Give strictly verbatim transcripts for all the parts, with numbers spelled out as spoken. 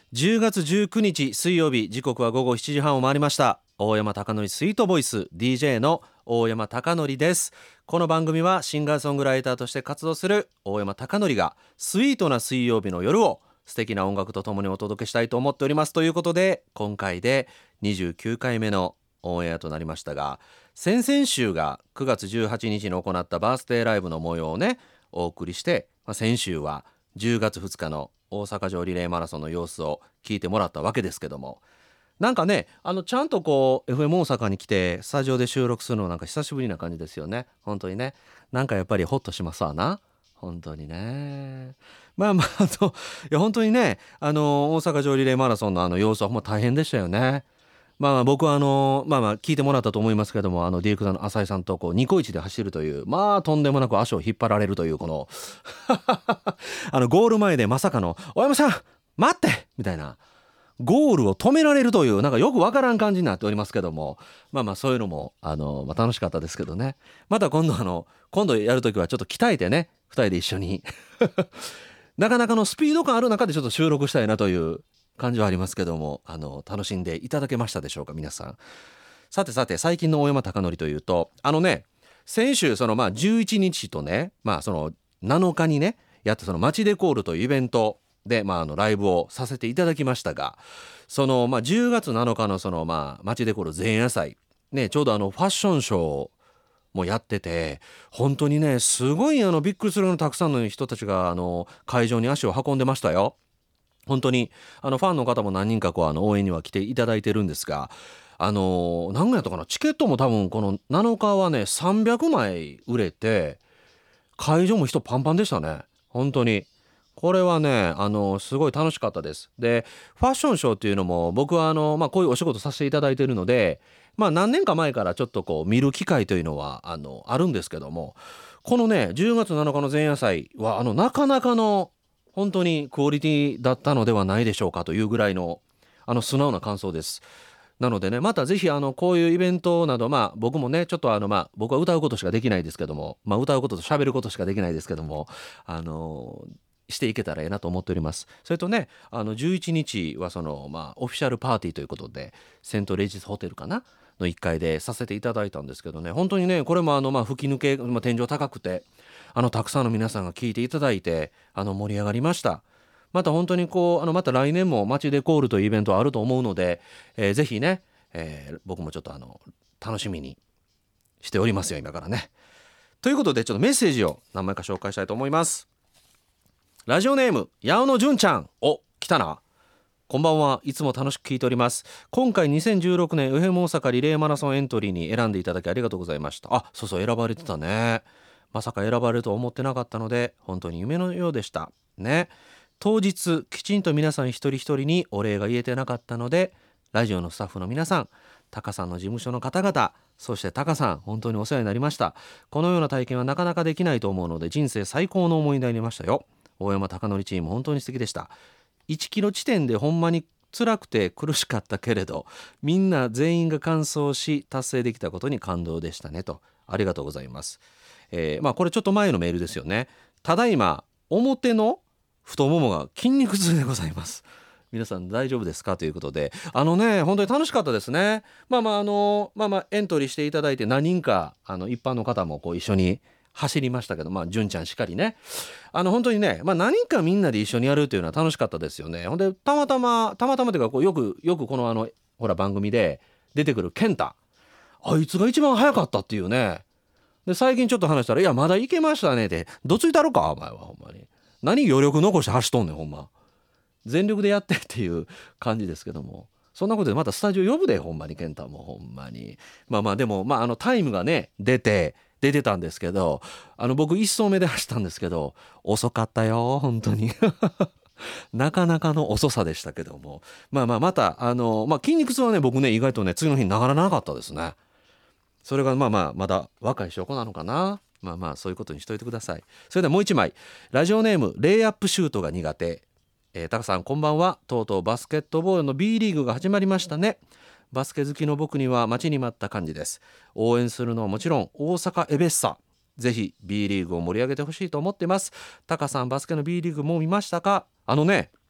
じゅうがつじゅうくにち水曜日、時刻は午後しちじはんを回りました。大山貴則スイートボイス ディージェー の大山貴則です。この番組はシンガーソングライターとして活動する大山貴則がスイートな水曜日の夜を素敵な音楽とともにお届けしたいと思っております。ということで今回でにじゅうきゅうかいめのオンエアとなりましたが、先々週がくがつじゅうはちにちに行ったバースデーライブの模様をねお送りして、まあ、先週はじゅうがつふつかの大阪城リレーマラソンの様子を聞いてもらったわけですけども、なんかねあのちゃんとこう エフエム 大阪に来てスタジオで収録するのなんか久しぶりな感じですよね。本当にね、なんかやっぱりホッとしますわな、本当にね。まあまああのいや本当にね、あの大阪城リレーマラソンのあの様子はほんま大変でしたよね。まあまあ僕はあのまあまあ聞いてもらったと思いますけども、あのディレクターの浅井さんとこうニコイチで走るという、まあとんでもなく足を引っ張られるというこのあのゴール前でまさかの大山さん待ってみたいな、ゴールを止められるというなんかよくわからん感じになっておりますけども、まあまあそういうのもあの、まあ、楽しかったですけどね。また今度あの今度やるときはちょっと鍛えてね、ふたりで一緒になかなかのスピード感ある中でちょっと収録したいなという感じはありますけども、あの楽しんでいただけましたでしょうか皆さん。さてさて、最近の大山貴則というと、あのね先週そのまあじゅういちにちとね、まあそのなのかにねやったその街デコールというイベントで、まあ、あのライブをさせていただきましたが、その、まあ、じゅうがつなのかのその、まあ、街デコール前夜祭、ね、ちょうどあのファッションショーもやってて、本当にねすごいあのびっくりするようなたくさんの人たちがあの会場に足を運んでましたよ。本当にあのファンの方も何人かこうあの応援には来ていただいてるんですが、あの何やったかな、チケットも多分このなのかはねさんびゃくまい売れて、会場も人パンパンでしたね。本当にこれはねあのすごい楽しかったです。でファッションショーっていうのも僕はあの、まあ、こういうお仕事させていただいているので、まあ、何年か前からちょっとこう見る機会というのはあのあるんですけども、このねじゅうがつなのかの前夜祭はあのなかなかの本当にクオリティだったのではないでしょうかというぐらいのあの素直な感想です。なのでね、またぜひあのこういうイベントなど、まあ僕もねちょっとあのまあ僕は歌うことしかできないですけども、まあ歌うことと喋ることしかできないですけども、あのしていけたらええなと思っております。それとね、あのじゅういちにちはそのまあオフィシャルパーティーということでセントレイジスホテルかなのいっかいでさせていただいたんですけどね、本当にねこれもあのまあ吹き抜け、まあ、天井高くて、あのたくさんの皆さんが聞いていただいてあの盛り上がりました。また本当にこうあのまた来年も街デコールというイベントあると思うので、えー、ぜひね、えー、僕もちょっとあの楽しみにしておりますよ今からね。ということでちょっとメッセージを何枚か紹介したいと思います。ラジオネーム八尾の純ちゃん、お来たな。こんばんは、いつも楽しく聞いております。今回にせんじゅうろくねんエフエム大阪リレーマラソンエントリーに選んでいただきありがとうございました。あ、そうそう選ばれてたね。まさか選ばれると思ってなかったので本当に夢のようでしたね。当日きちんと皆さん一人一人にお礼が言えてなかったので、ラジオのスタッフの皆さん、タカさんの事務所の方々、そしてタカさん本当にお世話になりました。このような体験はなかなかできないと思うので人生最高の思い出になりましたよ。大山貴則チーム本当に素敵でした。いちキロ地点でほんまに辛くて苦しかったけれど、みんな全員が完走し達成できたことに感動でしたねと。ありがとうございます。えー、まあこれちょっと前のメールですよね。ただいま表の太ももが筋肉痛でございます。皆さん大丈夫ですかということで、あのね本当に楽しかったですね。まあまああのまあまあエントリーしていただいて何人かあの一般の方もこう一緒に走りましたけど、まあ純ちゃんしっかりね、あの本当にね、まあ、何人かみんなで一緒にやるというのは楽しかったですよね。ほんでたまたまたまたまというかこうよくよくこのあのほら番組で出てくる健太、あいつが一番早かったっていうね。で最近ちょっと話したら、いやまだいけましたねってどついたろかお前は、ほんまに何余力残して走っとんねん、ほんま全力でやってっていう感じですけども、そんなことでまたスタジオ呼ぶで、ほんまに健太もほんまに。まあまあでもまああのタイムがね出て出てたんですけど、あの僕一走目で走ったんですけど遅かったよ本当になかなかの遅さでしたけども、まあまあまたあの、まあ、筋肉痛はね僕ね意外とね次の日にならなかったですね。それがまあまあまだ若い証拠なのかな。まあまあそういうことにしといてください。それではもう一枚、ラジオネームレイアップシュートが苦手、えー、タカさんこんばんは。とうとうバスケットボールの B リーグが始まりましたね。バスケ好きの僕には待ちに待った感じです。応援するのはもちろん大阪エベッサ、ぜひ B リーグを盛り上げてほしいと思っています。タカさんバスケの B リーグもう見ましたか？あのね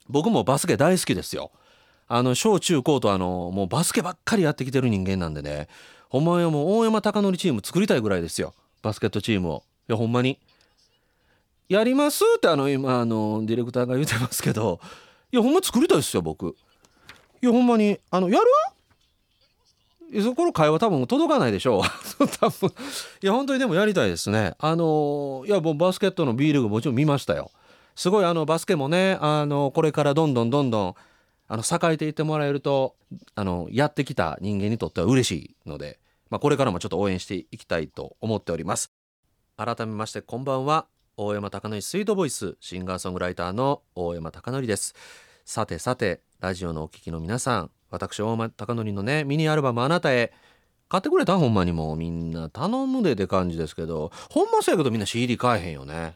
僕もバスケ大好きですよ。あの小中高とあのもうバスケばっかりやってきてる人間なんでね、ほんまはもう大山貴則チーム作りたいぐらいですよ、バスケットチームを。いやほんまにやりますってあの今あのディレクターが言ってますけど、いやほんま作りたいですよ僕。いやほんまにあのやる、いやそこの会話多分届かないでしょう多分。いや本当にでもやりたいですね。あのいやもうバスケットの B リーグもちろん見ましたよ。すごいあのバスケもね、あのこれからどんどんどんどんあの栄えていってもらえると、あのやってきた人間にとっては嬉しいので、まあ、これからもちょっと応援していきたいと思っております。改めましてこんばんは。大山貴則スイートボイスシンガーソングライターの大山貴則です。さてさてラジオのお聞きの皆さん、私大山貴則のねミニアルバムあなたへ買ってくれた？ほんまにもうみんな頼むでって感じですけど、ほんまそうやけどみんな シーディー 買えへんよね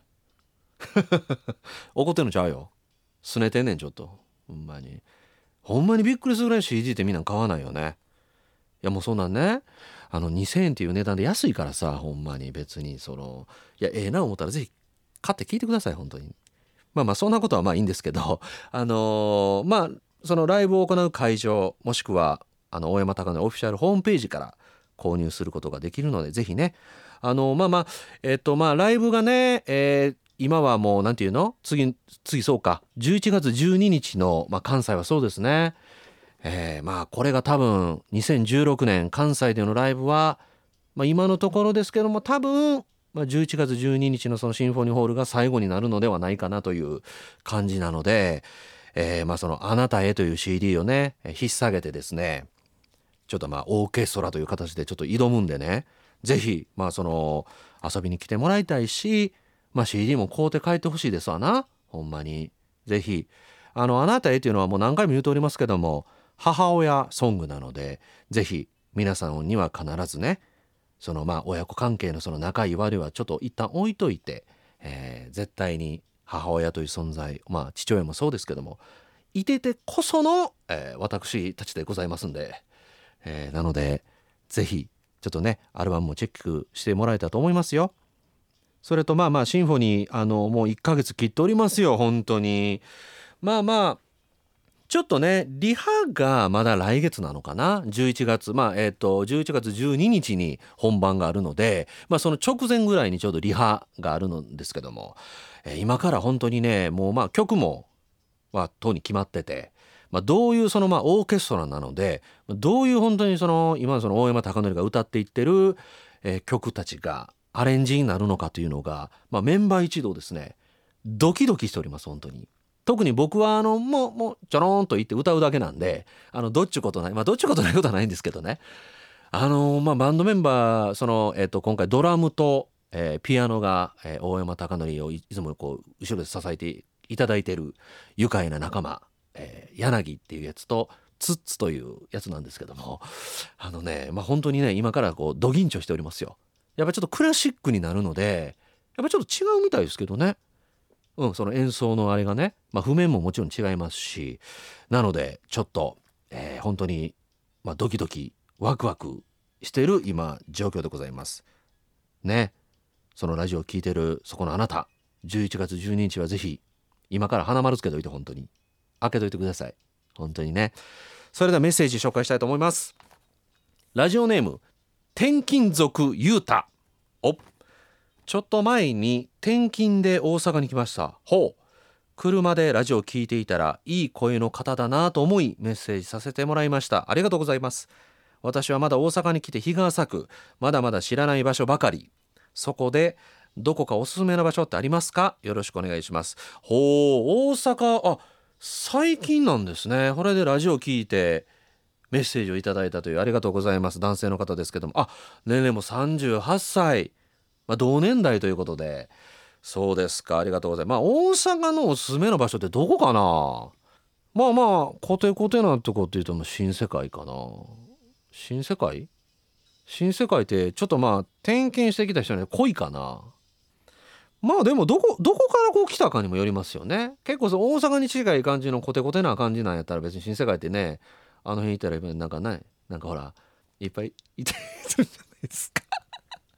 怒ってんのちゃうよ、すねてんねんちょっと。ほんまにほんまにびっくりするぐらい シーディー ってみんな買わないよね。いやもうそんなんね、あのにせんえんっていう値段で安いからさ、ほんまに別にそのいやええな思ったらぜひ買って聞いてください本当に。まあまあそんなことはまあいいんですけど、あのーまあそのライブを行う会場もしくはあの大山貴則オフィシャルホームページから購入することができるので、ぜひね、あのまあまあえっとまあライブがね、えー今はもうなんていうの、次次そうかじゅういちがつじゅうににちの、まあ、関西はそうですね、えー、まあこれが多分にせんじゅうろくねん関西でのライブは、まあ、今のところですけども多分、まあ、じゅういちがつじゅうににちのそのシンフォニーホールが最後になるのではないかなという感じなので、えー、まあそのあなたへという シーディー をね引っ提げてですね、ちょっとまあオーケストラという形でちょっと挑むんでね、ぜひまあその遊びに来てもらいたいし、まあ シーディー も買うて帰ってほしいですわな、ほんまに。ぜひあのあなたへというのはもう何回も言うとおりますけども、母親ソングなので、ぜひ皆さんには必ずね、そのまあ親子関係のその仲いい悪いはちょっと一旦置いといて、えー絶対に母親という存在、まあ父親もそうですけどもいててこその、えー私たちでございますんで、えーなのでぜひちょっとねアルバムもチェックしてもらえたらと思いますよ。それとまあまあシンフォニーあのもういっかげつ切っておりますよ本当に。まあまあちょっとねリハがまだ来月なのかな、じゅういちがつ、まあえっとじゅういちがつじゅうににちに本番があるので、まあその直前ぐらいにちょうどリハがあるのですけども、えー今から本当にねもうまあ曲もはとうに決まってて、まあ、どういうそのまあオーケストラなので、どういう本当にその今のその大山貴則が歌っていってる、えー曲たちがアレンジになるのかというのが、まあ、メンバー一同ですねドキドキしております本当に。特に僕はあのもうもうちょろんと言って歌うだけなんで、あのどっちゅうことない、まあどっちゅうことないことはないんですけどね、あのまあバンドメンバーその、えっと今回ドラムと、えーピアノが、えー大山貴則をいいつもこう後ろで支えていただいている愉快な仲間、えー柳っていうやつとツッツというやつなんですけども、あのねまあ本当にね今からこうド緊張しておりますよ。やっぱりちょっとクラシックになるのでやっぱりちょっと違うみたいですけどね。うん、その演奏のあれがね、まあ、譜面ももちろん違いますし、なのでちょっと、えー本当に、まあ、ドキドキワクワクしている今状況でございますね。そのラジオを聞いてるそこのあなた、じゅういちがつじゅうににちはぜひ今から花丸つけといて本当に開けといてください本当にね。それではメッセージ紹介したいと思います。ラジオネーム転勤族ゆうた。おちょっと前に転勤で大阪に来ました。ほう。車でラジオを聞いていたらいい声の方だなと思いメッセージさせてもらいました。ありがとうございます。私はまだ大阪に来て日が浅く、まだまだ知らない場所ばかり。そこでどこかおすすめの場所ってありますか？よろしくお願いします。ほう、大阪、あ、最近なんですね。これでラジオを聞いてメッセージをいただいたという、ありがとうございます。男性の方ですけども、あ、年齢もさんじゅうはっさい。まあ、同年代ということで、そうですか、ありがとうございます。まあ大阪のおすすめの場所ってどこかな。まあまあコテコテなとこっていうともう新世界かな。新世界新世界ってちょっとまあ転勤してきた人には濃いかな。まあでもどこどこからこう来たかにもよりますよね。結構そう大阪に近い感じのコテコテな感じなんやったら別に新世界ってね、あの辺行ったらなんかね、なんかほらいっぱいいてるじゃないですか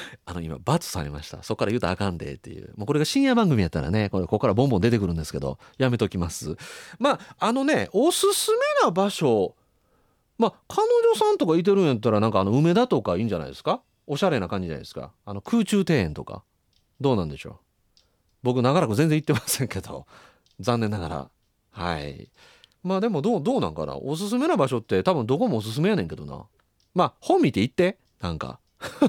あの今罰されました。そこから言うとあかんでっていう。もうこれが深夜番組やったらね、これここからボンボン出てくるんですけど、やめときます。まああのね、おすすめな場所、まあ彼女さんとかいてるんやったらなんかあの梅田とかいいんじゃないですか。おしゃれな感じじゃないですか。あの空中庭園とかどうなんでしょう。僕長らく全然行ってませんけど、残念ながら。はい。まあでもどうどうなんかな。おすすめな場所って多分どこもおすすめやねんけどな。まあ本見て行ってなんか。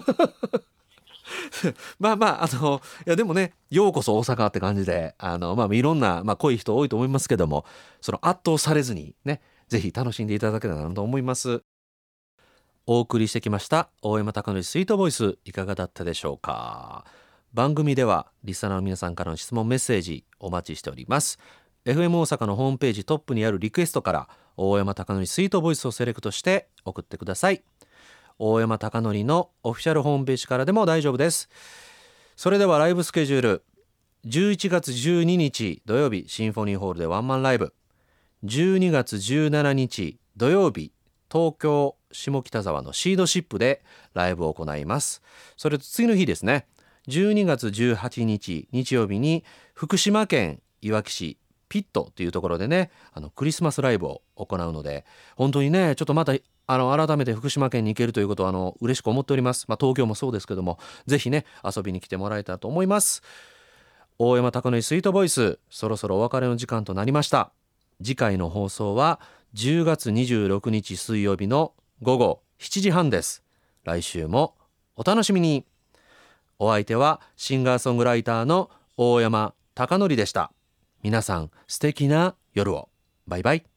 まあまああのいやでもね、ようこそ大阪って感じで、あのまあいろんな、まあ、濃い人多いと思いますけども、その圧倒されずにね、ぜひ楽しんでいただけたらなと思います。お送りしてきました大山貴則スイートボイス、いかがだったでしょうか。番組ではリスナーの皆さんからの質問メッセージお待ちしております。 エフエム 大阪のホームページトップにあるリクエストから大山貴則スイートボイスをセレクトして送ってください。大山貴則のオフィシャルホームページからでも大丈夫です。それではライブスケジュール、じゅういちがつじゅうににち土曜日シンフォニーホールでワンマンライブ、じゅうにがつじゅうしちにち土曜日東京下北沢のシードシップでライブを行います。それと次の日ですね、じゅうにがつじゅうはちにち日曜日に福島県いわき市ピットというところでね、あのクリスマスライブを行うので、本当にねちょっとまたあの改めて福島県に行けるということはあの嬉しく思っております。まあ、東京もそうですけども、ぜひね遊びに来てもらえたらと思います。大山貴則スイートボイス、そろそろお別れの時間となりました。次回の放送はじゅうがつにじゅうろくにち水曜日のごごしちじはんです。来週もお楽しみに。お相手はシンガーソングライターの大山貴則でした。皆さん素敵な夜を。バイバイ。